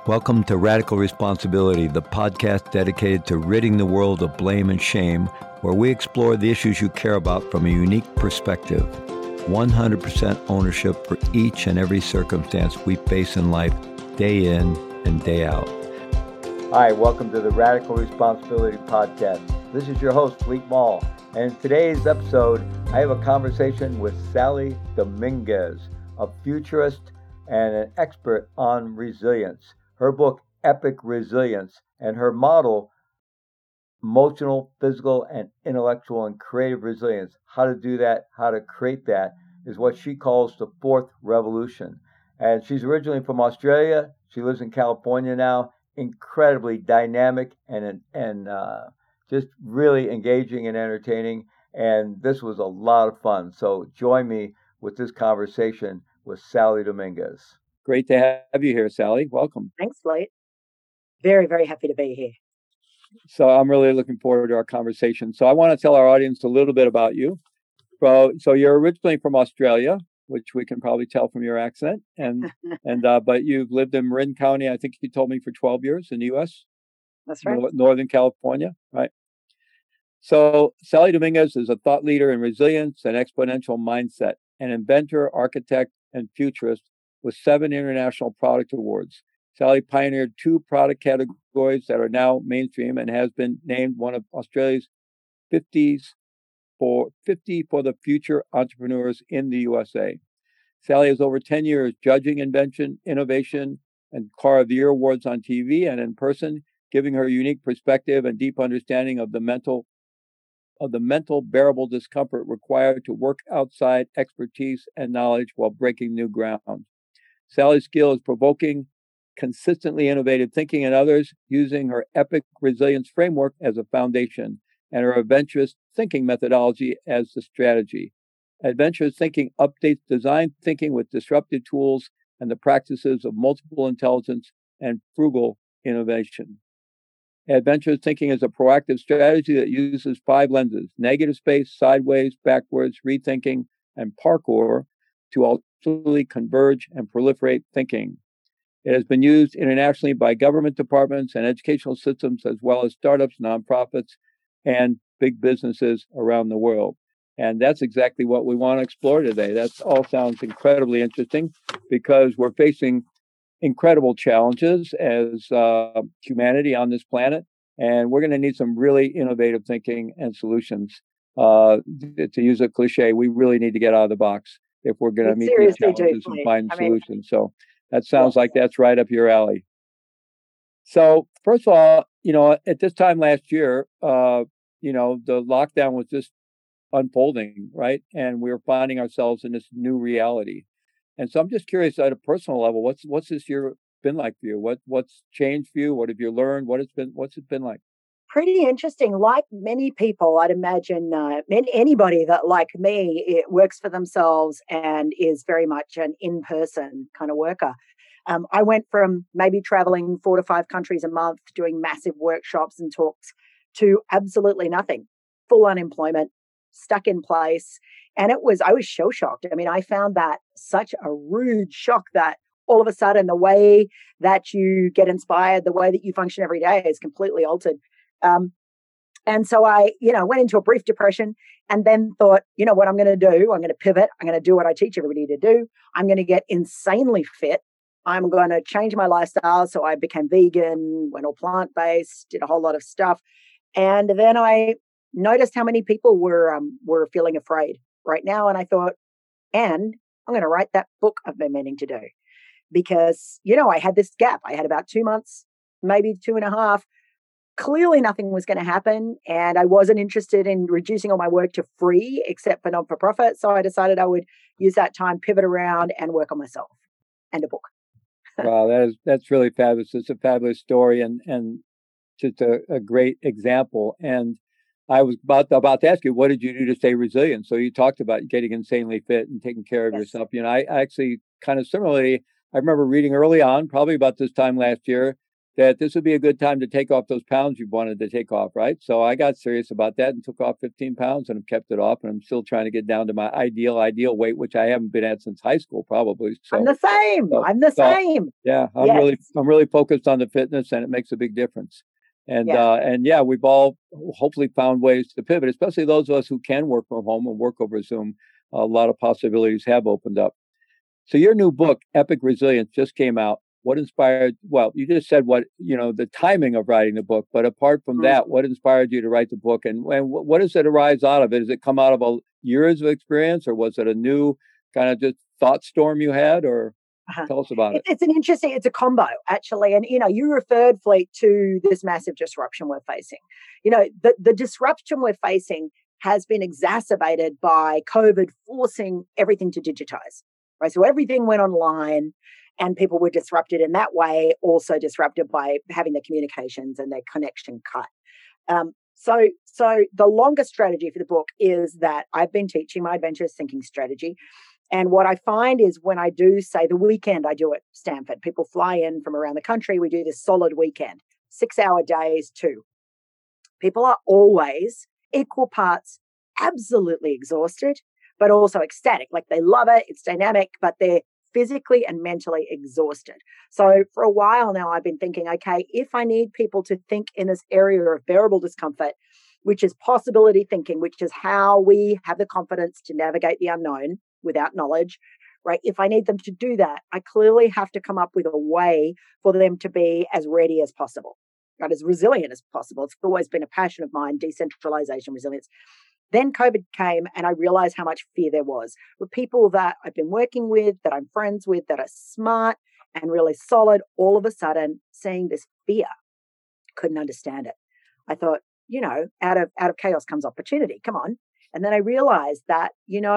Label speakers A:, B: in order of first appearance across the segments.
A: Welcome to Radical Responsibility, the podcast dedicated to ridding the world of blame and shame, where we explore the issues you care about from a unique perspective. 100% ownership for each and every circumstance we face in life, day in and day out. Hi, welcome to the Radical Responsibility podcast. This is your host, Fleet Mall. And in today's episode, I have a conversation with Sally Dominguez, a futurist and an expert on resilience. Her book, Epic Resilience, and her model, Emotional, Physical, and Intellectual and Creative Resilience, how to do that, how to create that, is what she calls the fourth revolution. And she's originally from Australia. She lives in California now. Incredibly dynamic and just really engaging and entertaining. And this was a lot of fun. So join me with this conversation with Sally Dominguez. Great to have you here, Sally. Welcome.
B: Thanks, Fleet. Very, very happy to be here.
A: So I'm really looking forward to our conversation. So I want to tell our audience a little bit about you. So you're originally from Australia, which we can probably tell from your accent, but you've lived in Marin County, I think you told me, for 12 years in the U.S.
B: That's right.
A: Northern California, right? So Sally Dominguez is a thought leader in resilience and exponential mindset, an inventor, architect, and futurist with 7 international product awards. Sally pioneered 2 product categories that are now mainstream and has been named one of Australia's 50 for the future entrepreneurs in the USA. Sally has over 10 years judging invention, innovation, and Car of the Year awards on TV and in person, giving her unique perspective and deep understanding of the mental bearable discomfort required to work outside expertise and knowledge while breaking new ground. Sally's skill is provoking, consistently innovative thinking in others, using her epic resilience framework as a foundation and her adventurous thinking methodology as the strategy. Adventurous thinking updates design thinking with disruptive tools and the practices of multiple intelligence and frugal innovation. Adventurous thinking is a proactive strategy that uses 5 lenses: negative space, sideways, backwards, rethinking, and parkour to ultimately converge and proliferate thinking. It has been used internationally by government departments and educational systems, as well as startups, nonprofits, and big businesses around the world. And that's exactly what we want to explore today. That all sounds incredibly interesting because we're facing incredible challenges as humanity on this planet, and we're going to need some really innovative thinking and solutions. To use a cliche, we really need to get out of the box if we're going to meet these challenges and find solutions. So that sounds like that's right up your alley. So first of all, at this time last year, the lockdown was just unfolding, right? And we were finding ourselves in this new reality. And so I'm just curious at a personal level, what's this year been like for you? What's changed for you? What have you learned? What's it been like?
B: Pretty interesting. Like many people, I'd imagine anybody that, like me, it works for themselves and is very much an in-person kind of worker. I went from maybe traveling 4 to 5 countries a month, doing massive workshops and talks, to absolutely nothing, full unemployment, stuck in place. And I was shell-shocked. I mean, I found that such a rude shock that all of a sudden the way that you get inspired, the way that you function every day is completely altered. And so I, went into a brief depression and then thought, what I'm going to do? I'm going to pivot. I'm going to do what I teach everybody to do. I'm going to get insanely fit. I'm going to change my lifestyle. So I became vegan, went all plant-based, did a whole lot of stuff. And then I noticed how many people were feeling afraid right now. And I thought, and I'm going to write that book I've been meaning to do. Because, I had this gap. I had about 2 months, maybe 2.5. Clearly nothing was going to happen. And I wasn't interested in reducing all my work to free, except for non-for-profit. So I decided I would use that time, pivot around and work on myself and a book.
A: Wow, that's really fabulous. It's a fabulous story and just a great example. And I was about to ask you, what did you do to stay resilient? So you talked about getting insanely fit and taking care of yourself. I actually kind of similarly, I remember reading early on, probably about this time last year, that this would be a good time to take off those pounds you wanted to take off, right? So I got serious about that and took off 15 pounds and have kept it off. And I'm still trying to get down to my ideal weight, which I haven't been at since high school, probably.
B: I'm the same. I'm the same.
A: Yeah,
B: Yes.
A: I'm really focused on the fitness, and it makes a big difference. And we've all hopefully found ways to pivot, especially those of us who can work from home and work over Zoom. A lot of possibilities have opened up. So your new book, Epic Resilience, just came out. What inspired? Well, you just said the timing of writing the book, but apart from that, what inspired you to write the book, and what does it arise out of it? Does it come out of years of experience, or was it a new kind of just thought storm you had, or tell us about it?
B: It's a combo, actually. And, you referred, Fleet, to this massive disruption we're facing. The disruption we're facing has been exacerbated by COVID forcing everything to digitize, right? So everything went online and people were disrupted in that way, also disrupted by having their communications and their connection cut. So the longest strategy for the book is that I've been teaching my adventurous thinking strategy. And what I find is when I do, say, the weekend I do at Stanford, people fly in from around the country. We do this solid weekend, 6-hour days too. People are always equal parts absolutely exhausted, but also ecstatic. Like they love it. It's dynamic, but they're physically and mentally exhausted. So for a while now, I've been thinking, okay, if I need people to think in this area of bearable discomfort, which is possibility thinking, which is how we have the confidence to navigate the unknown without knowledge, right? If I need them to do that, I clearly have to come up with a way for them to be as ready as possible, right? As resilient as possible. It's always been a passion of mine, decentralization, resilience. Then COVID came and I realized how much fear there was with people that I've been working with, that I'm friends with, that are smart and really solid, all of a sudden seeing this fear. Couldn't understand it. I thought, out of chaos comes opportunity. Come on. And then I realized that,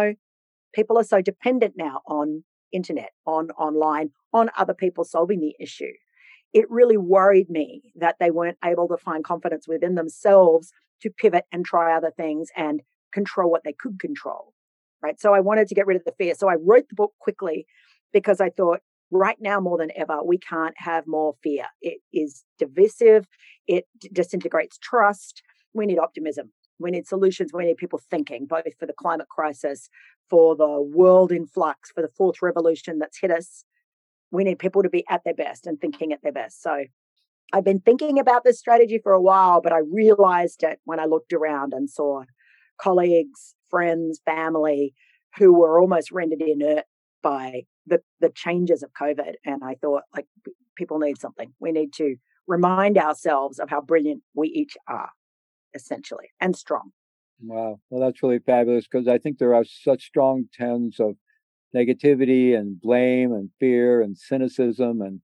B: people are so dependent now on internet, on online, on other people solving the issue. It really worried me that they weren't able to find confidence within themselves to pivot and try other things and control what they could control, right? So I wanted to get rid of the fear. So I wrote the book quickly because I thought right now more than ever, we can't have more fear. It is divisive. It disintegrates trust. We need optimism. We need solutions. We need people thinking, both for the climate crisis, for the world in flux, for the fourth revolution that's hit us. We need people to be at their best and thinking at their best. So I've been thinking about this strategy for a while, but I realized it when I looked around and saw colleagues, friends, family who were almost rendered inert by the changes of COVID. And I thought, like, people need something. We need to remind ourselves of how brilliant we each are, essentially, and strong.
A: Wow. Well, that's really fabulous, because I think there are such strong tends of negativity and blame and fear and cynicism. And,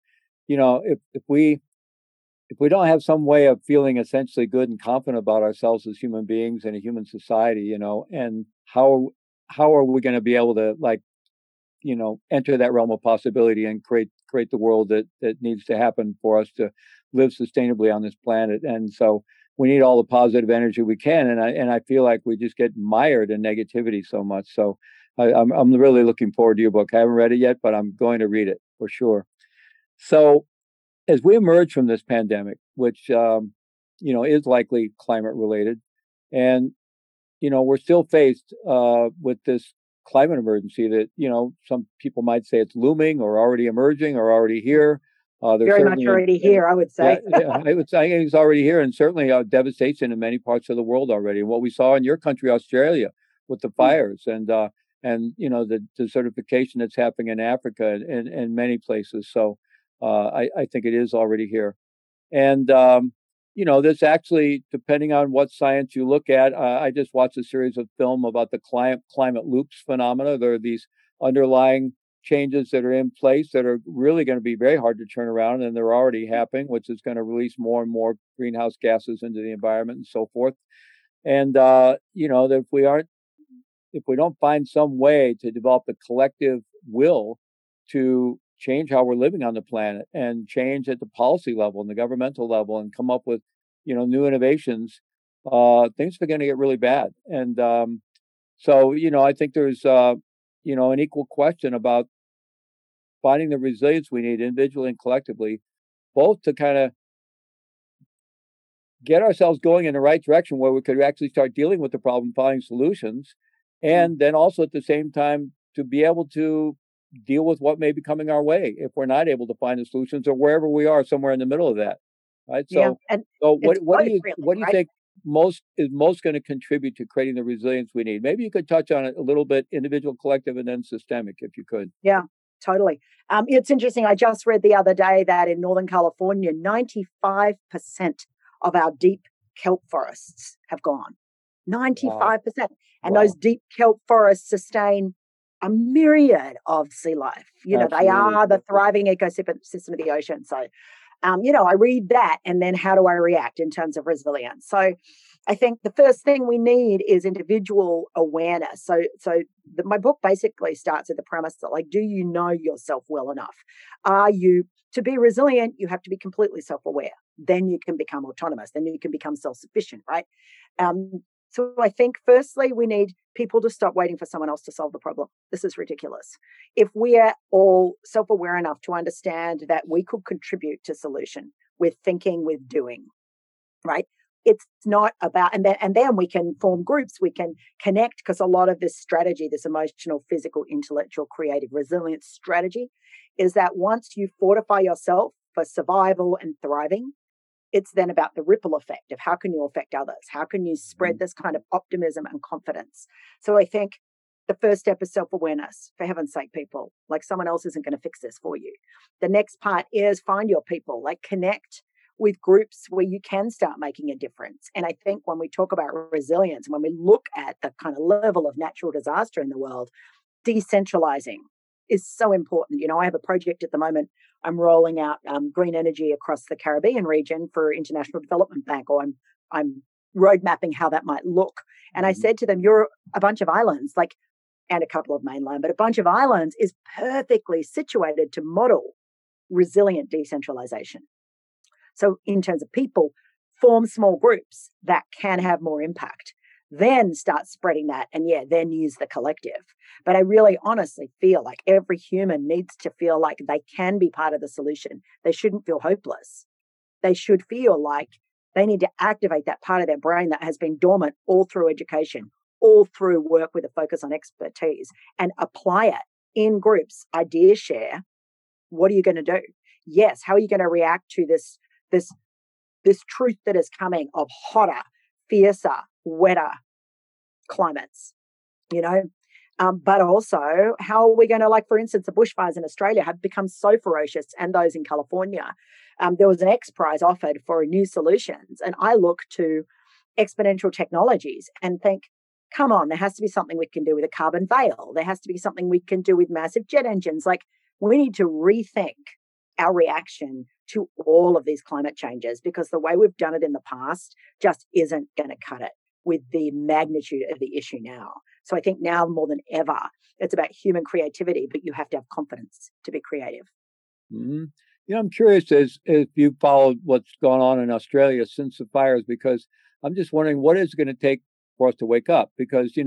A: if we don't have some way of feeling essentially good and confident about ourselves as human beings in a human society, and how are we going to be able to enter that realm of possibility and create the world that needs to happen for us to live sustainably on this planet? And so we need all the positive energy we can. And I feel like we just get mired in negativity so much. So I'm really looking forward to your book. I haven't read it yet, but I'm going to read it for sure. So as we emerge from this pandemic, which is likely climate related, and we're still faced with this climate emergency that some people might say it's looming or already emerging or already here.
B: Very much already here, I would say.
A: I would say it's already here, and certainly devastation in many parts of the world already. And what we saw in your country, Australia, with the fires, and the desertification that's happening in Africa and many places. So I think it is already here. And this actually, depending on what science you look at, I just watched a series of film about the climate loops phenomena. There are these underlying changes that are in place that are really going to be very hard to turn around, and they're already happening, which is going to release more and more greenhouse gases into the environment and so forth. And that if we don't find some way to develop the collective will to change how we're living on the planet and change at the policy level and the governmental level and come up with new innovations, things are going to get really bad. And so I think there's an equal question about finding the resilience we need individually and collectively, both to kind of get ourselves going in the right direction where we could actually start dealing with the problem, finding solutions, and then also at the same time to be able to deal with what may be coming our way if we're not able to find the solutions, or wherever we are, somewhere in the middle of that, right?
B: Yeah,
A: So,
B: and
A: so
B: it's
A: what do
B: both
A: you
B: really,
A: what do you
B: right?
A: think most going to contribute to creating the resilience we need? Maybe you could touch on it a little bit, individual, collective, and then systemic, if you could.
B: Yeah, totally. It's interesting. I just read the other day that in Northern California, 95% of our deep kelp forests have gone.
A: Wow,
B: 95%. And those
A: wow,
B: deep kelp forests sustain a myriad of sea life. They
A: absolutely.
B: are the thriving ecosystem of the ocean. So, I read that, and then how do I react in terms of resilience? So, I think the first thing we need is individual awareness. My book basically starts at the premise that, like, do you know yourself well enough? To be resilient, you have to be completely self-aware. Then you can become autonomous. Then you can become self-sufficient, right? So I think firstly, we need people to stop waiting for someone else to solve the problem. This is ridiculous. If we are all self-aware enough to understand that we could contribute to solution with thinking, with doing, right? It's not about, and then we can form groups, we can connect, because a lot of this strategy, this emotional, physical, intellectual, creative resilience strategy, is that once you fortify yourself for survival and thriving, it's then about the ripple effect of how can you affect others? How can you spread
A: Mhm.
B: this kind of optimism and confidence? So I think the first step is self-awareness. For heaven's sake, people, like, someone else isn't going to fix this for you. The next part is find your people, like connect with groups where you can start making a difference. And I think when we talk about resilience, when we look at the kind of level of natural disaster in the world, decentralizing is so important. I have a project at the moment. I'm rolling out green energy across the Caribbean region for International Development Bank, or I'm road mapping how that might look. And I
A: Mhm.
B: said to them, "You're a bunch of islands, like, and a couple of mainland, but a bunch of islands is perfectly situated to model resilient decentralization." So, in terms of people, form small groups that can have more impact. Then start spreading that, and yeah, then use the collective. But I really honestly feel like every human needs to feel like they can be part of the solution. They shouldn't feel hopeless. They should feel like they need to activate that part of their brain that has been dormant all through education, all through work with a focus on expertise, and apply it in groups. Idea share. What are you going to do? Yes, how are you going to react to this this truth that is coming of hotter, fiercer, wetter climates, you know? But also, how are we going to, like, for instance, the bushfires in Australia have become so ferocious, and those in California. There was an X Prize offered for new solutions. And I look to exponential technologies and think, come on, there has to be something we can do with a carbon veil. There has to be something we can do with massive jet engines. Like, we need to rethink our reaction to all of these climate changes, because the way we've done it in the past just isn't going to cut it with the magnitude of the issue now. So I think now more than ever, it's about human creativity, but you have to have confidence to be creative.
A: Mhm. I'm curious as if you followed what's gone on in Australia since the fires, because I'm just wondering what is going to take for us to wake up, because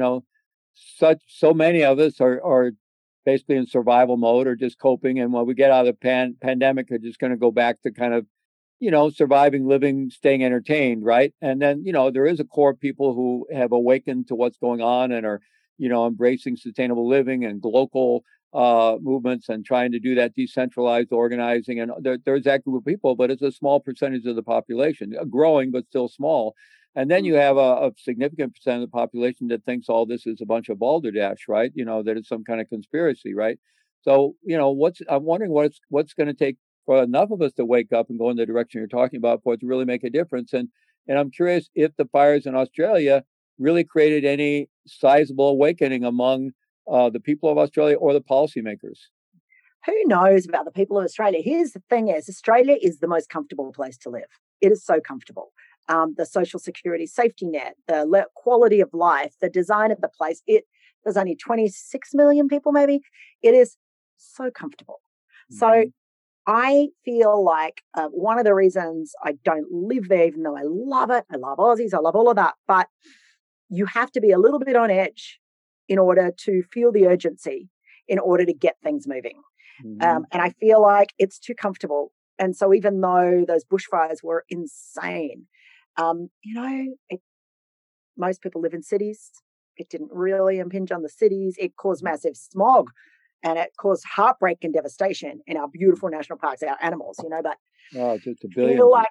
A: so many of us are basically in survival mode or just coping, and when we get out of the pandemic, are just going to go back to kind of surviving, living, staying entertained, right? And then, there is a core of people who have awakened to what's going on and are, embracing sustainable living and local movements and trying to do that decentralized organizing. And there's that group of people, but it's a small percentage of the population, growing, but still small. And then you have a significant percent of the population that thinks all this is a bunch of balderdash, right? That it's some kind of conspiracy, right? So, I'm wondering what's going to take for enough of us to wake up and go in the direction you're talking about for it to really make a difference. And I'm curious if the fires in Australia really created any sizable awakening among the people of Australia or the policymakers.
B: Who knows about the people of Australia? Here's the thing: is Australia is the most comfortable place to live. It is so comfortable. The social security safety net, the quality of life, the design of the place. There's only 26 million people, maybe. It is so comfortable. So
A: Mhm.
B: I feel like one of the reasons I don't live there, even though I love it, I love Aussies, I love all of that, but you have to be a little bit on edge in order to feel the urgency, in order to get things moving.
A: Mhm.
B: And I feel like it's too comfortable. And so even though those bushfires were insane, Most people live in cities. It didn't really impinge on the cities. It caused massive smog, and it caused heartbreak and devastation in our beautiful national parks, our animals, But
A: Just a
B: I feel
A: billions of
B: like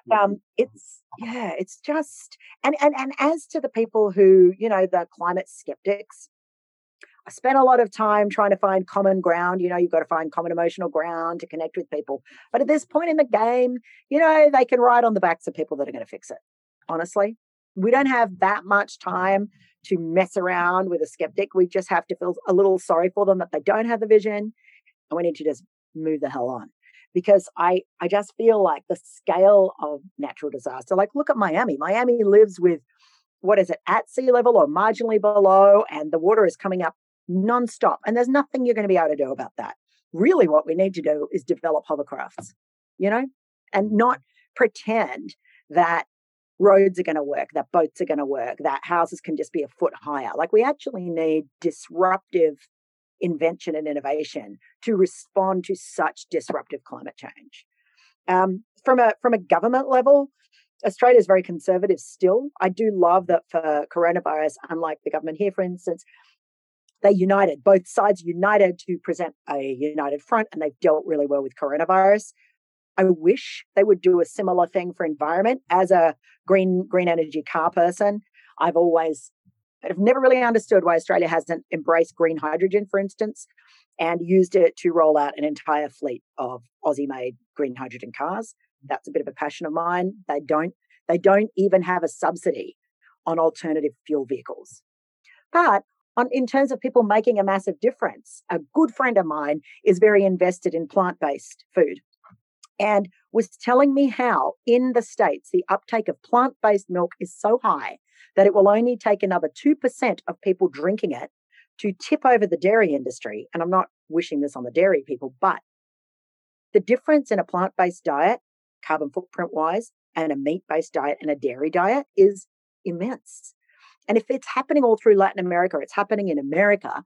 B: it's just and as to the people who, the climate skeptics, I spent a lot of time trying to find common ground. You've got to find common emotional ground to connect with people. But at this point in the game, they can ride on the backs of people that are going to fix it. Honestly, we don't have that much time to mess around with a skeptic. We just have to feel a little sorry for them that they don't have the vision, and we need to just move the hell on. Because I just feel like the scale of natural disaster, like look at Miami. Miami lives with, what is it, at sea level or marginally below, and the water is coming up nonstop. And there's nothing you're going to be able to do about that. Really, what we need to do is develop hovercrafts, and not pretend that roads are going to work, that boats are going to work, that houses can just be a foot higher. Like, we actually need disruptive invention and innovation to respond to such disruptive climate change. From a government level, Australia is very conservative still. I do love that for coronavirus, unlike the government here, for instance, they united, both sides united to present a united front, and they've dealt really well with coronavirus. I wish they would do a similar thing for environment. As a green energy car person, I've never really understood why Australia hasn't embraced green hydrogen, for instance, and used it to roll out an entire fleet of Aussie-made green hydrogen cars. That's a bit of a passion of mine. They don't even have a subsidy on alternative fuel vehicles. But in terms of people making a massive difference, a good friend of mine is very invested in plant-based food, and was telling me how in the States, the uptake of plant-based milk is so high that it will only take another 2% of people drinking it to tip over the dairy industry. And I'm not wishing this on the dairy people, but the difference in a plant-based diet, carbon footprint-wise, and a meat-based diet and a dairy diet is immense. And if it's happening all through Latin America, it's happening in America,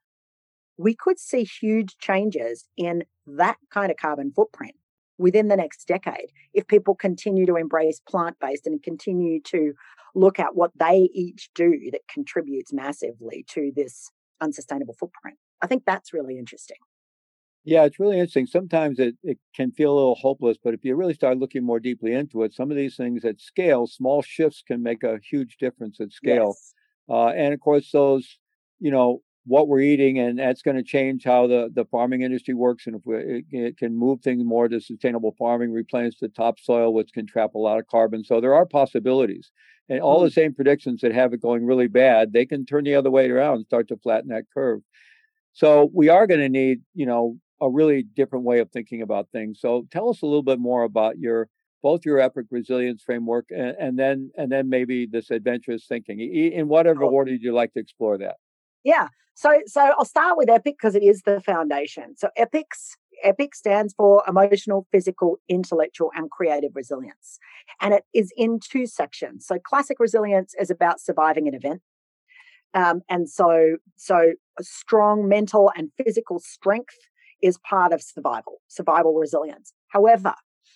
B: we could see huge changes in that kind of carbon footprint within the next decade if people continue to embrace plant-based and continue to look at what they each do that contributes massively to this unsustainable footprint. I think that's really interesting.
A: Yeah, it's really interesting. Sometimes it can feel a little hopeless, but if you really start looking more deeply into it, some of these things at scale, small shifts can make a huge difference at scale.
B: Yes.
A: And of course, those, what we're eating, and that's going to change how the farming industry works. And if it can move things more to sustainable farming, replenish the topsoil, which can trap a lot of carbon. So there are possibilities. And all the same predictions that have it going really bad, they can turn the other way around and start to flatten that curve. So we are going to need, a really different way of thinking about things. So tell us a little bit more about both your epic resilience framework and then maybe this adventurous thinking. In whatever order you'd like to explore that.
B: Yeah. So I'll start with EPIC because it is the foundation. So EPIC stands for emotional, physical, intellectual, and creative resilience. And it is in two sections. So classic resilience is about surviving an event. And so a strong mental and physical strength is part of survival resilience. However,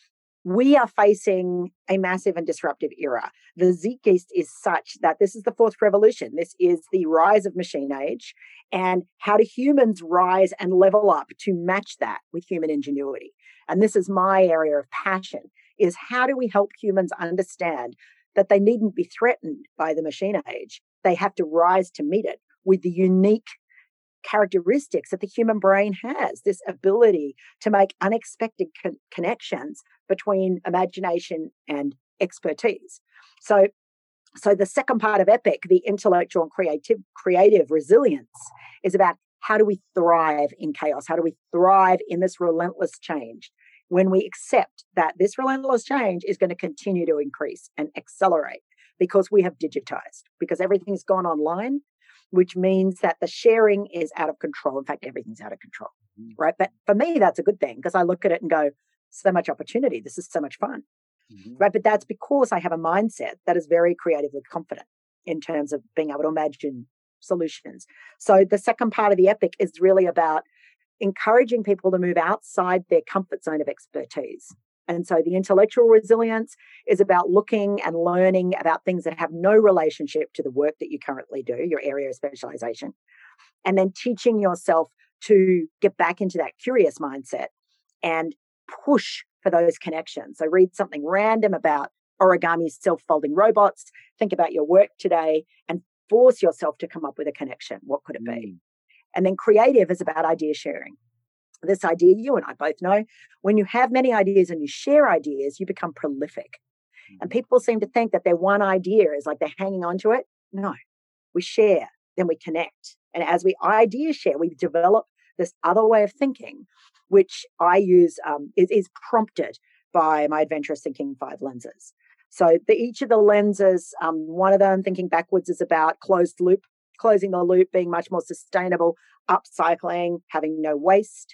B: we are facing a massive and disruptive era. The Zeitgeist is such that this is the fourth revolution. This is the rise of machine age, and how do humans rise and level up to match that with human ingenuity? And this is my area of passion, is how do we help humans understand that they needn't be threatened by the machine age? They have to rise to meet it with the unique characteristics that the human brain has, this ability to make unexpected connections between imagination and expertise. So the second part of EPIC, the intellectual and creative resilience, is about how do we thrive in chaos? How do we thrive in this relentless change when we accept that this relentless change is going to continue to increase and accelerate because we have digitized, because everything's gone online, which means that the sharing is out of control. In fact, everything's out of control, right? But for me, that's a good thing because I look at it and go, so much opportunity. This is so much fun, right? But that's because I have a mindset that is very creatively confident in terms of being able to imagine solutions. So the second part of the EPIC is really about encouraging people to move outside their comfort zone of expertise. And so the intellectual resilience is about looking and learning about things that have no relationship to the work that you currently do, your area of specialization, and then teaching yourself to get back into that curious mindset and push for those connections. So read something random about origami self-folding robots, think about your work today, and force yourself to come up with a connection. What could it be? And then creative is about idea sharing. This idea, you and I both know, when you have many ideas and you share ideas, you become prolific. And people seem to think that their one idea is like they're hanging on to it. No, we share, then we connect. And as we idea share, we develop this other way of thinking, which I use is prompted by my Adventurous Thinking 5 lenses. So each of the lenses, one of them, thinking backwards, is about closed loop, closing the loop, being much more sustainable, upcycling, having no waste.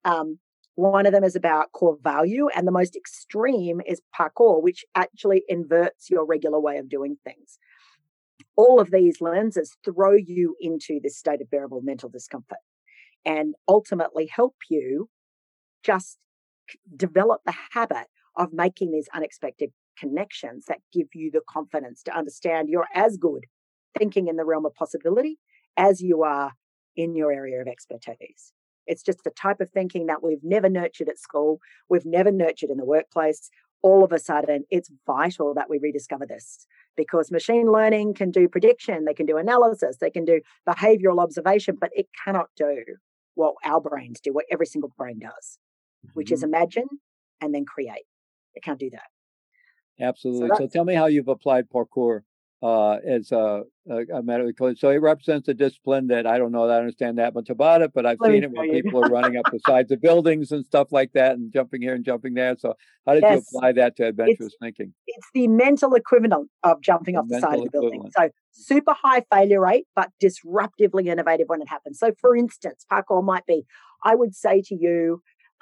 B: One of them is about core value, and the most extreme is parkour, which actually inverts your regular way of doing things. All of these lenses throw you into this state of bearable mental discomfort and ultimately help you just develop the habit of making these unexpected connections that give you the confidence to understand you're as good thinking in the realm of possibility as you are in your area of expertise. It's just the type of thinking that we've never nurtured at school, we've never nurtured in the workplace. All of a sudden, it's vital that we rediscover this, because machine learning can do prediction, they can do analysis, they can do behavioral observation, but it cannot do what our brains do, what every single brain does, which is imagine and then create. It can't do that.
A: Absolutely. So tell me how you've applied parkour as a medical coach. So it represents a discipline that I don't know that I understand that much about it, but I've seen it when people are running up the sides of buildings and stuff like that and jumping here and jumping there. So how did you apply that to adventurous thinking?
B: It's the mental equivalent of jumping off the side of the building. So super high failure rate, but disruptively innovative when it happens. So for instance, parkour might be, I would say to you,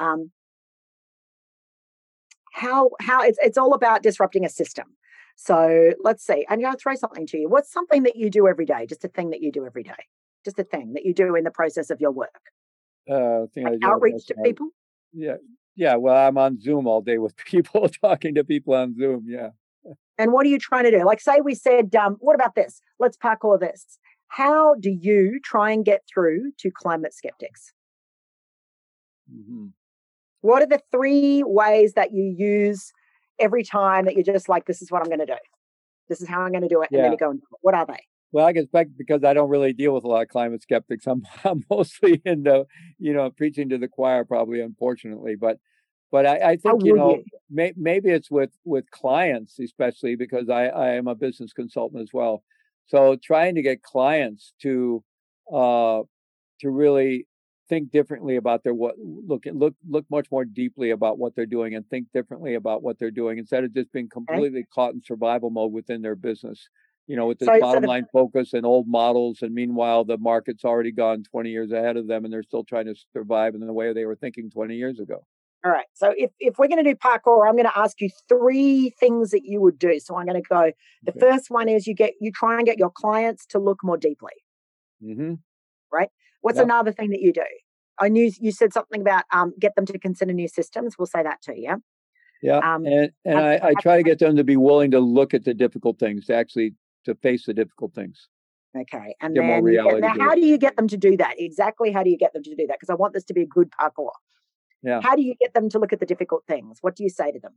B: how it's all about disrupting a system. So let's see, and I'll throw something to you. What's something that you do every day? Just a thing that you do every day. Just a thing that you do in the process of your work. Like outreach to people?
A: Yeah. Well, I'm on Zoom all day with people, talking to people on Zoom. Yeah.
B: And what are you trying to do? Like, say we said, what about this? Let's parkour this. How do you try and get through to climate skeptics? What are the 3 ways that you use every time that you're just like, this is what I'm going to do. This is how I'm going to do it. And then you go and do it. What are they?
A: Well, I guess because I don't really deal with a lot of climate skeptics. I'm mostly in the, preaching to the choir, probably, unfortunately. But I think, maybe it's with clients, especially because I am a business consultant as well. So trying to get clients to really think differently about their look much more deeply about what they're doing and think differently about what they're doing instead of just being completely caught in survival mode within their business, with this bottom line focus and old models. And meanwhile, the market's already gone 20 years ahead of them and they're still trying to survive in the way they were thinking 20 years ago.
B: All right. So if we're going to do parkour, I'm going to ask you 3 things that you would do. So I'm going to go. The first one is you try and get your clients to look more deeply. Right. What's another thing that you do? I knew you said something about get them to consider new systems. We'll say that too. Yeah.
A: Yeah. And I try to get them to be willing to look at the difficult things, to face the difficult things.
B: Okay. And then how do you get them to do that? Exactly. How do you get them to do that? Because I want this to be a good parkour.
A: Yeah.
B: How do you get them to look at the difficult things? What do you say to them?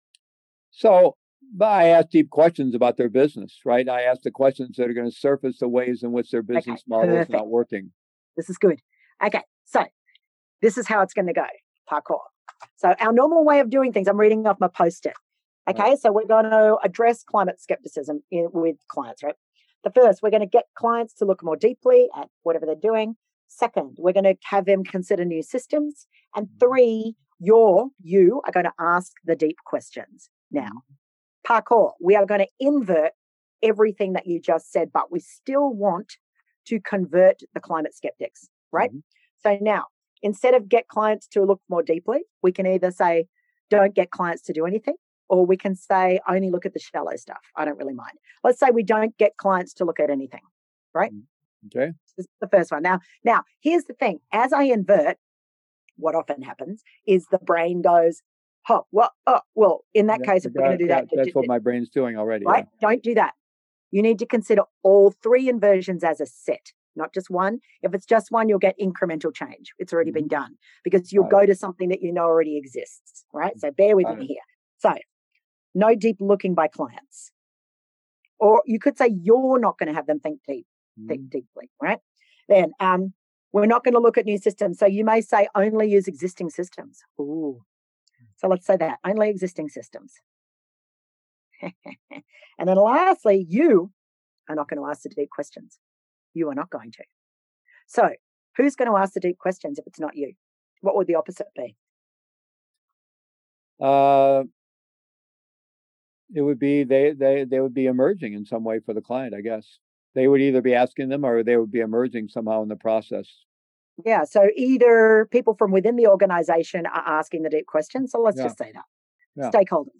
A: So I ask deep questions about their business, right? I ask the questions that are going to surface the ways in which their business model is not working.
B: This is good. Okay. So this is how it's going to go, parkour. So our normal way of doing things, I'm reading off my Post-it. Okay. Right. So we're going to address climate skepticism with clients, right? The first, we're going to get clients to look more deeply at whatever they're doing. Second, we're going to have them consider new systems. And 3, you are going to ask the deep questions. Now, parkour, we are going to invert everything that you just said, but we still want to convert the climate skeptics, right? So now, instead of get clients to look more deeply, we can either say, don't get clients to do anything, or we can say, only look at the shallow stuff. I don't really mind. Let's say we don't get clients to look at anything, right?
A: Okay.
B: This is the first one. Now, here's the thing. As I invert, what often happens is the brain goes, Oh, well, in that
A: Yeah,
B: case, if we're going to do that,
A: that's what my brain's doing already.
B: right?
A: Yeah.
B: Don't do that. You need to consider all three inversions as a set, not just one. If it's just one, you'll get incremental change. It's already been done because you'll go to something that you know already exists, right? So bear with me here. So no deep looking by clients. Or you could say you're not going to have them think deeply, right? Then we're not going to look at new systems. So you may say only use existing systems. Ooh. So let's say that, only existing systems. And then lastly, you are not going to ask the deep questions. You are not going to. So who's going to ask the deep questions if it's not you? What would the opposite be?
A: It would be they would be emerging in some way for the client, I guess. They would either be asking them or they would be emerging somehow in the process.
B: Yeah. So either people from within the organization are asking the deep questions. So let's just say that. Yeah.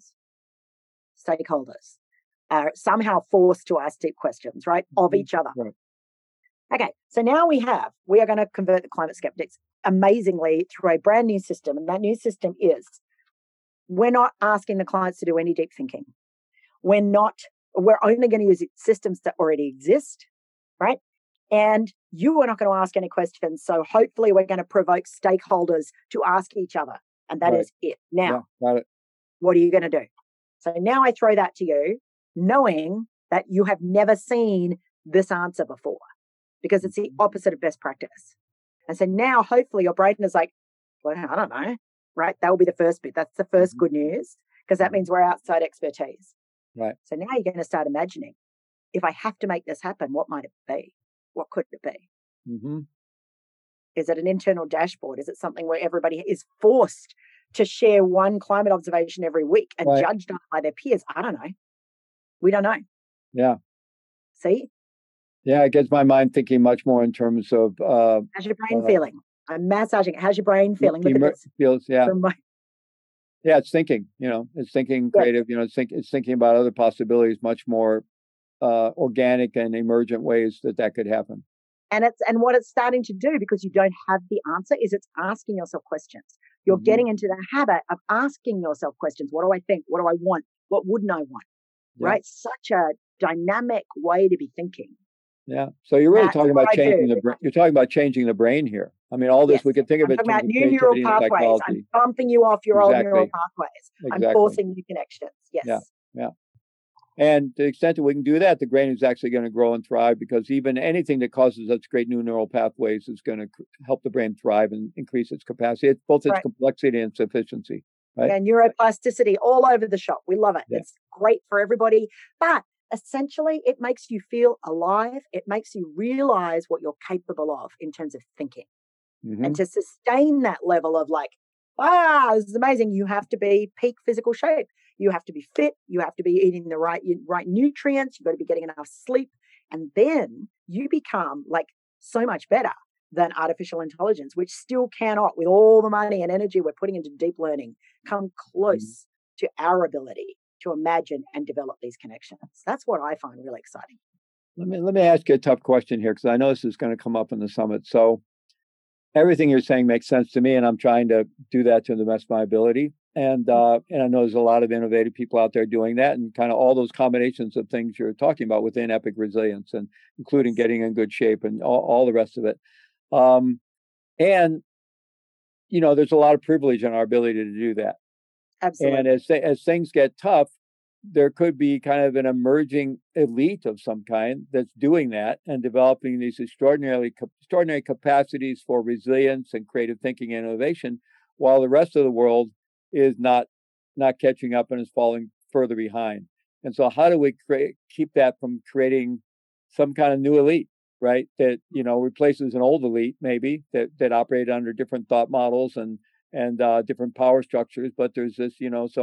B: Stakeholders are somehow forced to ask deep questions, right? Of each other. Right. Okay. So now we are going to convert the climate skeptics amazingly through a brand new system. And that new system is we're not asking the clients to do any deep thinking. We're only going to use systems that already exist, right? And you are not going to ask any questions. So hopefully we're going to provoke stakeholders to ask each other. And that is it. Now,
A: got it.
B: What are you going to do? So now I throw that to you, knowing that you have never seen this answer before, because it's the opposite of best practice. And so now hopefully your brain is like, well, I don't know, right? That will be the first bit. That's the first good news, because that means we're outside expertise.
A: Right.
B: So now you're going to start imagining, if I have to make this happen, what might it be? What could it be?
A: Mm-hmm.
B: Is it an internal dashboard? Is it something where everybody is forced to share one climate observation every week and judged on by their peers? I don't know. We don't know.
A: Yeah.
B: See?
A: Yeah, it gets my mind thinking much more in terms of...
B: how's your brain feeling? I'm massaging it. How's your brain feeling? Look at this.
A: Feels, yeah. Yeah, it's thinking, it's thinking creative, it's thinking about other possibilities, much more organic and emergent ways that could happen.
B: And what it's starting to do, because you don't have the answer, is it's asking yourself questions. You're getting into the habit of asking yourself questions. What do I think? What do I want? What wouldn't I want? Yeah. Right? Such a dynamic way to be thinking.
A: Yeah. So you're really talking about changing the brain. You're talking about changing the brain here. I mean, all this, we could think of it.
B: I'm talking about new neural pathways. I'm bumping you off your old neural pathways. I'm forcing new connections. Yes.
A: Yeah. And to the extent that we can do that, the brain is actually going to grow and thrive, because even anything that causes us great new neural pathways is going to help the brain thrive and increase its capacity, both its complexity and its efficiency. Right?
B: And neuroplasticity all over the shop. We love it. Yeah. It's great for everybody. But essentially, it makes you feel alive. It makes you realize what you're capable of in terms of thinking. Mm-hmm. And to sustain that level of like, this is amazing, you have to be peak physical shape. You have to be fit. You have to be eating the right nutrients. You've got to be getting enough sleep. And then you become like so much better than artificial intelligence, which still cannot, with all the money and energy we're putting into deep learning, come close to our ability to imagine and develop these connections. That's what I find really exciting.
A: Let me ask you a tough question here, because I know this is going to come up in the summit. So everything you're saying makes sense to me, and I'm trying to do that to the best of my ability. And I know there's a lot of innovative people out there doing that, and kind of all those combinations of things you're talking about within Epic Resilience, and including getting in good shape and all the rest of it. And there's a lot of privilege in our ability to do that.
B: Absolutely.
A: And as things get tough, there could be kind of an emerging elite of some kind that's doing that and developing these extraordinary capacities for resilience and creative thinking and innovation, while the rest of the world is not catching up and is falling further behind. And so how do we keep that from creating some kind of new elite, right? That, replaces an old elite, maybe, that operate under different thought models and different power structures. But there's this,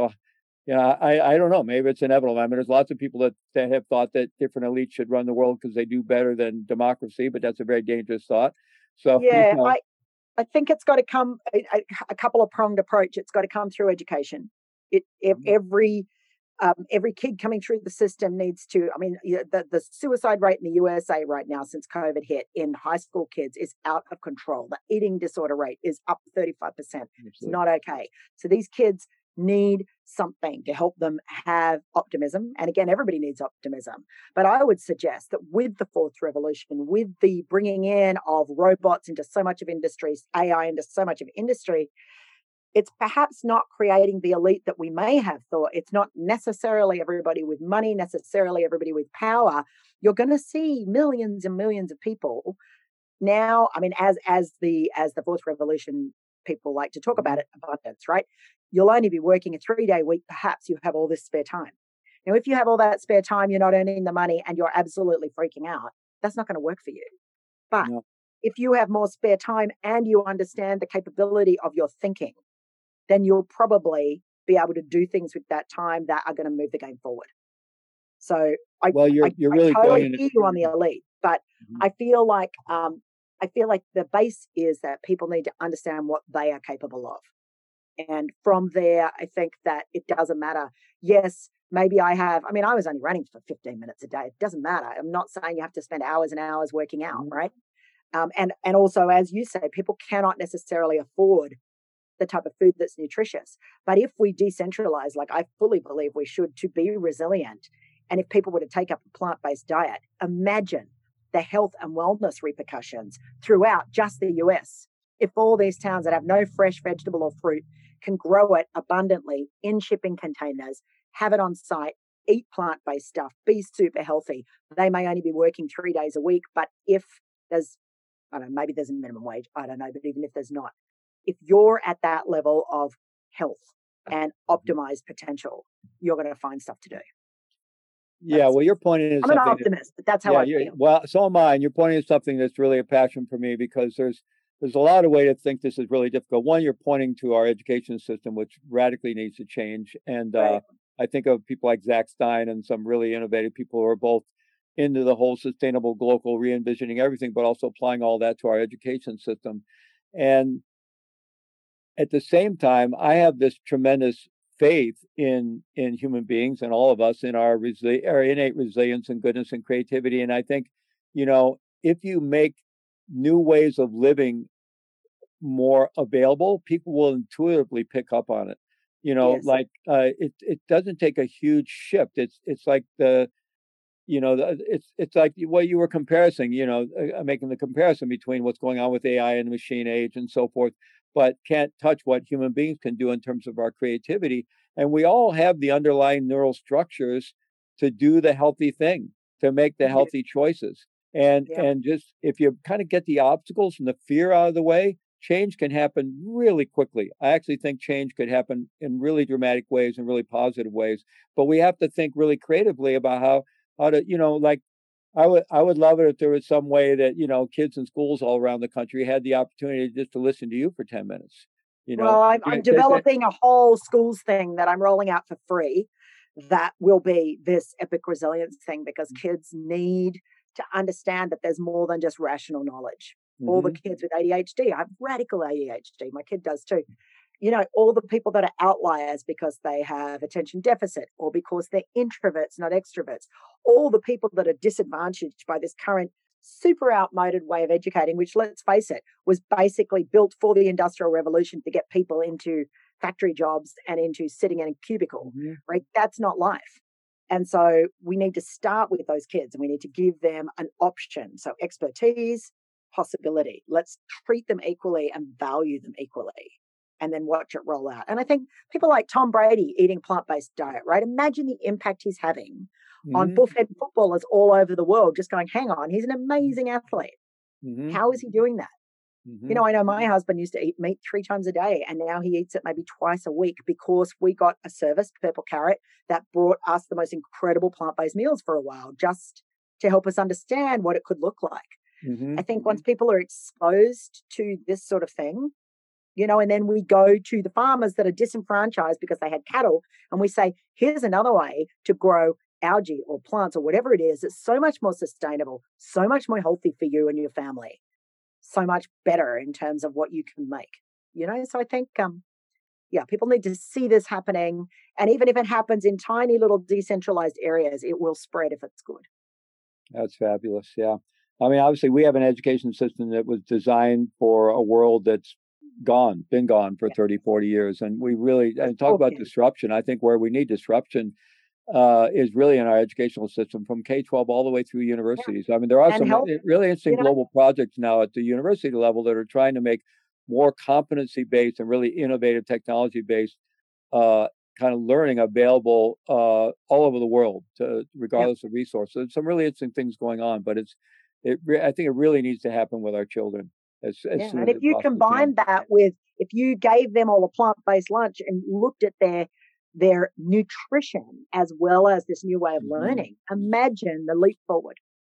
A: I don't know, maybe it's inevitable. I mean, there's lots of people that have thought that different elites should run the world because they do better than democracy, but that's a very dangerous thought. So
B: yeah, I think it's got to come a couple of pronged approach. It's got to come through education. Every kid coming through the system needs to. I mean, the suicide rate in the USA right now since COVID hit in high school kids is out of control. The eating disorder rate is up 35%. It's not okay. So these kids need something to help them have optimism. And again, everybody needs optimism. But I would suggest that with the fourth revolution, with the bringing in of robots into so much of industry, AI into so much of industry, it's perhaps not creating the elite that we may have thought. It's not necessarily everybody with money, necessarily everybody with power. You're going to see millions and millions of people now. I mean, as the fourth revolution people like to talk about it, abundance, right? You'll only be working a 3-day week. Perhaps you have all this spare time. Now, if you have all that spare time, you're not earning the money and you're absolutely freaking out. That's not going to work for you. But
A: No.
B: if you have more spare time and you understand the capability of your thinking, then you'll probably be able to do things with that time that are going to move the game forward. So
A: Well, you're really
B: totally
A: pointing
B: hear you on the elite, but
A: Mhm.
B: I feel like the base is that people need to understand what they are capable of. And from there, I think that it doesn't matter. Yes, maybe I was only running for 15 minutes a day. It doesn't matter. I'm not saying you have to spend hours and hours working out,
A: Mhm.
B: right? And also, as you say, people cannot necessarily afford the type of food that's nutritious. But if we decentralize, like I fully believe we should, to be resilient, and if people were to take up a plant-based diet, imagine the health and wellness repercussions throughout just the US. If all these towns that have no fresh vegetable or fruit can grow it abundantly in shipping containers, have it on site, eat plant-based stuff, be super healthy, they may only be working 3 days a week. But if there's, I don't know, maybe there's a minimum wage, I don't know, but even if there's not, if you're at that level of health and optimized potential, you're going to find stuff to do.
A: Yeah, well, you're pointing to
B: I'm an
A: something that,
B: optimist, but that's how
A: yeah,
B: I feel.
A: well, so am I. And you're pointing to something that's really a passion for me because there's a lot of way to think this is really difficult. One, you're pointing to our education system, which radically needs to change. And
B: Right.
A: I think of people like Zach Stein and some really innovative people who are both into the whole sustainable global re-envisioning everything, but also applying all that to our education system. And at the same time, I have this tremendous faith in human beings and all of us in our innate resilience and goodness and creativity. And I think, if you make new ways of living more available, people will intuitively pick up on it.
B: Yes.
A: It doesn't take a huge shift. It's like it's like what you were comparing, making the comparison between what's going on with AI and the machine age and so forth, but can't touch what human beings can do in terms of our creativity. And we all have the underlying neural structures to do the healthy thing, to make the
B: We do.
A: healthy choices. And
B: Yeah.
A: and just if you kind of get the obstacles and the fear out of the way, change can happen really quickly. I actually think change could happen in really dramatic ways and really positive ways. But we have to think really creatively about how to, like I would love it if there was some way that, kids in schools all around the country had the opportunity just to listen to you for 10 minutes. You know,
B: Well, I'm developing a whole schools thing that I'm rolling out for free that will be this epic resilience thing because kids need to understand that there's more than just rational knowledge. All the
A: Mhm.
B: kids with ADHD, I have radical ADHD. My kid does too. All the people that are outliers because they have attention deficit or because they're introverts, not extroverts, all the people that are disadvantaged by this current super outmoded way of educating, which let's face it, was basically built for the Industrial Revolution to get people into factory jobs and into sitting in a cubicle,
A: Mhm.
B: right? That's not life. And so we need to start with those kids and we need to give them an option. So expertise, possibility. Let's treat them equally and value them equally and then watch it roll out. And I think people like Tom Brady eating plant-based diet, right? Imagine the impact he's having on
A: Mhm.
B: bullhead footballers all over the world, just going, hang on, he's an amazing athlete.
A: Mhm.
B: How is he doing that?
A: Mhm.
B: I know my husband used to eat meat 3 times a day, and now he eats it maybe twice a week because we got a service, Purple Carrot, that brought us the most incredible plant-based meals for a while, just to help us understand what it could look like. I
A: Mhm.
B: think once people are exposed to this sort of thing, and then we go to the farmers that are disenfranchised because they had cattle, and we say, here's another way to grow algae or plants or whatever it is. It's so much more sustainable, so much more healthy for you and your family, so much better in terms of what you can make. So I think, yeah, people need to see this happening. And even if it happens in tiny little decentralized areas, it will spread if it's good.
A: That's fabulous. Yeah. I mean, obviously, we have an education system that was designed for a world that's been gone for 30, 40 years. And we really, and talk about disruption. I think where we need disruption is really in our educational system from K-12 all the way through universities. I mean, there are some really interesting global projects now at the university level that are trying to make more competency-based and really innovative technology-based kind of learning available all over the world, regardless of resources. Some really interesting things going on, but I think it really needs to happen with our children. As soon
B: and if you combine that with, if you gave them all a plant-based lunch and looked at their nutrition as well as this new way of learning, imagine the leap forward.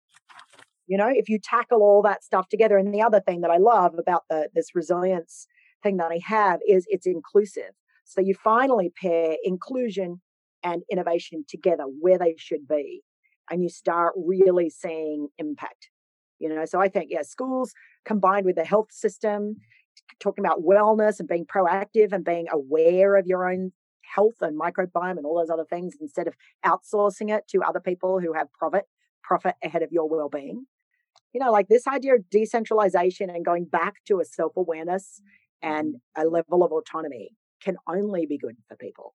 B: If you tackle all that stuff together. And the other thing that I love about this resilience thing that I have is it's inclusive. So you finally pair inclusion and innovation together where they should be, and you start really seeing impact. So I think, schools combined with the health system, talking about wellness and being proactive and being aware of your own health and microbiome and all those other things, instead of outsourcing it to other people who have profit ahead of your well-being. Like this idea of decentralization and going back to a self-awareness and a level of autonomy can only be good for people.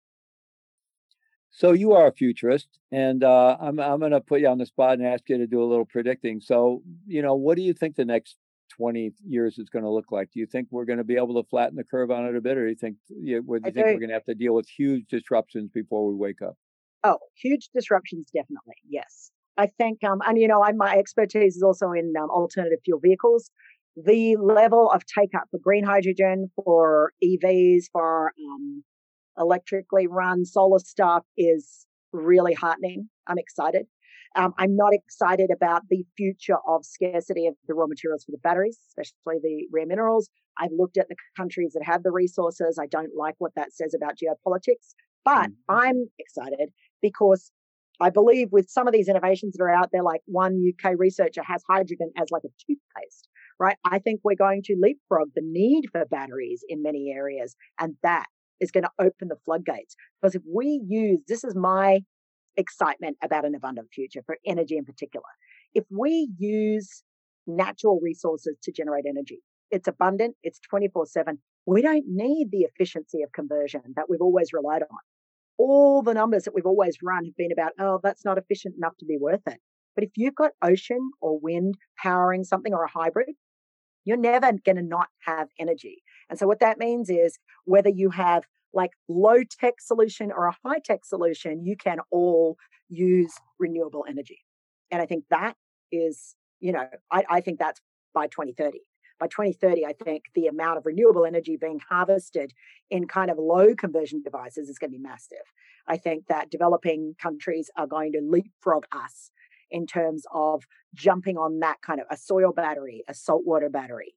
A: So you are a futurist, and I'm going to put you on the spot and ask you to do a little predicting. So, what do you think the next 20 years is going to look like? Do you think we're going to be able to flatten the curve on it a bit, or do you think we're going to have to deal with huge disruptions before we wake up?
B: Oh, huge disruptions, definitely. Yes. I think, and my expertise is also in alternative fuel vehicles. The level of take up for green hydrogen, for EVs, for electrically run solar stuff is really heartening. I'm excited. I'm not excited about the future of scarcity of the raw materials for the batteries, especially the rare minerals. I've looked at the countries that have the resources. I don't like what that says about geopolitics, but I'm excited because I believe with some of these innovations that are out there, like one UK researcher has hydrogen as like a toothpaste, right? I think we're going to leapfrog the need for batteries in many areas, and that is going to open the floodgates. Because if we use, this is my excitement about an abundant future for energy in particular. If we use natural resources to generate energy, it's abundant, it's 24/7. We don't need the efficiency of conversion that we've always relied on. All the numbers that we've always run have been about, that's not efficient enough to be worth it. But if you've got ocean or wind powering something or a hybrid, you're never going to not have energy. And so what that means is whether you have like low tech solution or a high tech solution, you can all use renewable energy. And I think that is, I think that's by 2030. By 2030, I think the amount of renewable energy being harvested in kind of low conversion devices is going to be massive. I think that developing countries are going to leapfrog us in terms of jumping on that kind of a soil battery, a saltwater battery.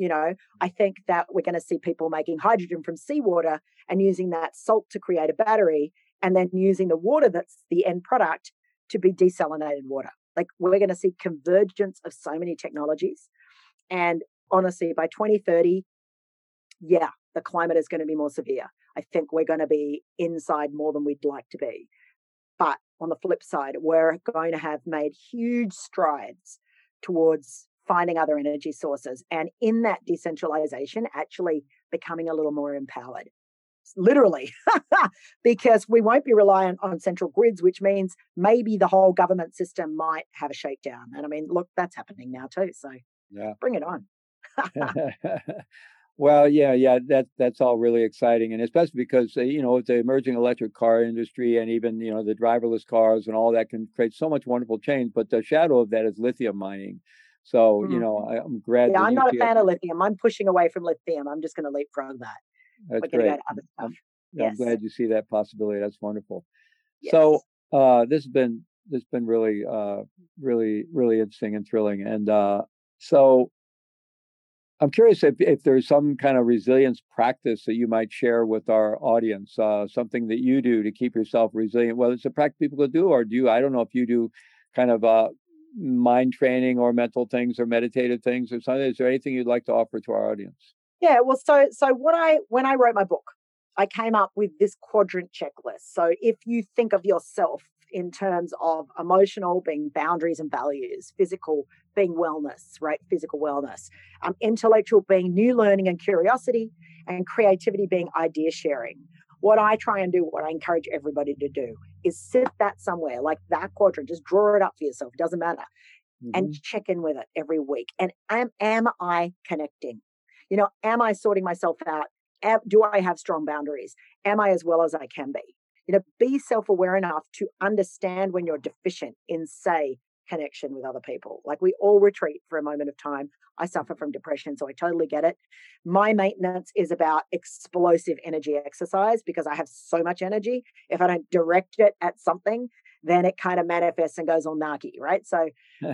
B: I think that we're going to see people making hydrogen from seawater and using that salt to create a battery, and then using the water that's the end product to be desalinated water. Like we're going to see convergence of so many technologies. And honestly, by 2030, the climate is going to be more severe. I think we're going to be inside more than we'd like to be. But on the flip side, we're going to have made huge strides towards finding other energy sources. And in that decentralization, actually becoming a little more empowered, literally, because we won't be reliant on central grids, which means maybe the whole government system might have a shakedown. And I mean, look, that's happening now too. So bring it on.
A: Well, that's all really exciting, and especially because with the emerging electric car industry and even the driverless cars and all that can create so much wonderful change. But the shadow of that is lithium mining. So I'm glad.
B: Yeah, I'm not a fan of lithium. I'm pushing away from lithium. I'm just going to leapfrog that.
A: That's
B: great.
A: Go to other stuff. I'm glad you see that possibility. That's wonderful.
B: Yes.
A: So this has been really really interesting and thrilling, and so. I'm curious if there's some kind of resilience practice that you might share with our audience, something that you do to keep yourself resilient, whether it's a practice people could do, or I don't know if you do kind of mind training or mental things or meditative things or something. Is there anything you'd like to offer to our audience?
B: Yeah, well, so when I wrote my book, I came up with this quadrant checklist. So if you think of yourself in terms of emotional being boundaries and values, physical being wellness, right? Physical wellness, intellectual being new learning and curiosity, and creativity being idea sharing. What I try and do, what I encourage everybody to do, is sit that somewhere, like that quadrant, just draw it up for yourself, it doesn't matter, and check in with it every week. And am I connecting? Am I sorting myself out? Do I have strong boundaries? Am I as well as I can be? Be self-aware enough to understand when you're deficient in, say, connection with other people. Like, we all retreat for a moment of time. I suffer from depression, so I totally get it. My maintenance is about explosive energy exercise because I have so much energy. If I don't direct it at something, then it kind of manifests and goes all narky, right? So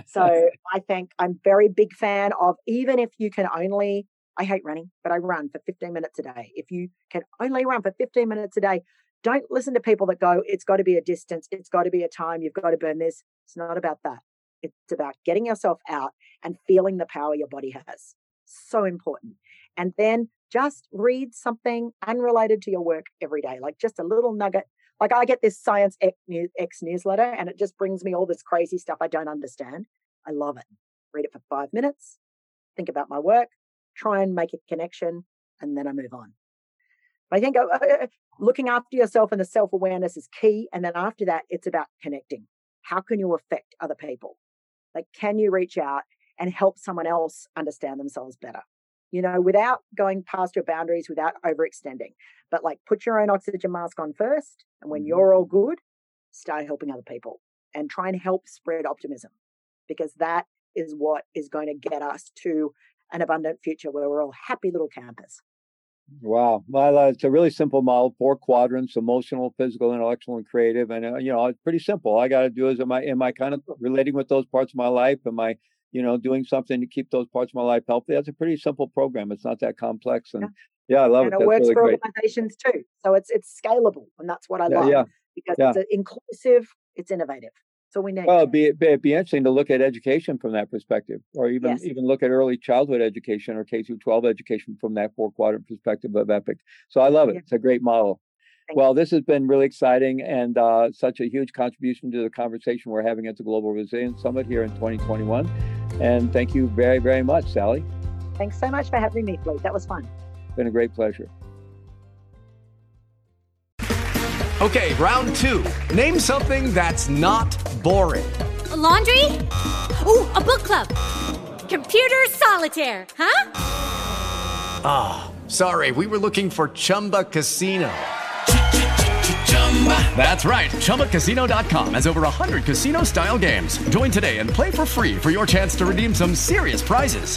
B: I think I'm very big fan of, even if you can only, I hate running, but I run for 15 minutes a day. If you can only run for 15 minutes a day, don't listen to people that go, it's got to be a distance, it's got to be a time, you've got to burn this. It's not about that. It's about getting yourself out and feeling the power your body has. So important. And then just read something unrelated to your work every day, like just a little nugget. Like, I get this Science X newsletter, and it just brings me all this crazy stuff I don't understand. I love it. Read it for 5 minutes, think about my work, try and make a connection, and then I move on. But I think looking after yourself and the self-awareness is key. And then after that, it's about connecting. How can you affect other people? Like, can you reach out and help someone else understand themselves better? Without going past your boundaries, without overextending. But like, put your own oxygen mask on first. And when you're all good, start helping other people and try and help spread optimism, because that is what is going to get us to an abundant future where we're all happy little campers.
A: Wow. Well, it's a really simple model, 4 quadrants: emotional, physical, intellectual, and creative. And, it's pretty simple. All I got to do is, am I kind of relating with those parts of my life? Am I, doing something to keep those parts of my life healthy? That's a pretty simple program. It's not that complex. And I love it.
B: And it works really for organizations too. So it's scalable. And that's what I love, because it's inclusive, it's innovative. So we need.
A: Well, it'd be interesting to look at education from that perspective, or even look at early childhood education or K through 12 education from that 4 quadrant perspective of EPIC. So I love it. It's a great model. Well, this has been really exciting and such a huge contribution to the conversation we're having at the Global Resilience Summit here in 2021. And thank you very, very much, Sally.
B: Thanks so much for having me, Pete. That was fun.
A: It's been a great pleasure.
C: Okay, round 2. Name something that's not boring.
D: A laundry? Ooh, a book club. Computer solitaire, huh?
C: Ah, sorry, we were looking for Chumba Casino. That's right, ChumbaCasino.com has over 100 casino-style games. Join today and play for free for your chance to redeem some serious prizes.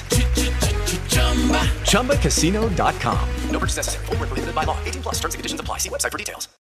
C: ChumbaCasino.com. No purchase necessary. Void where prohibited by law. 18+ terms and conditions apply. See website for details.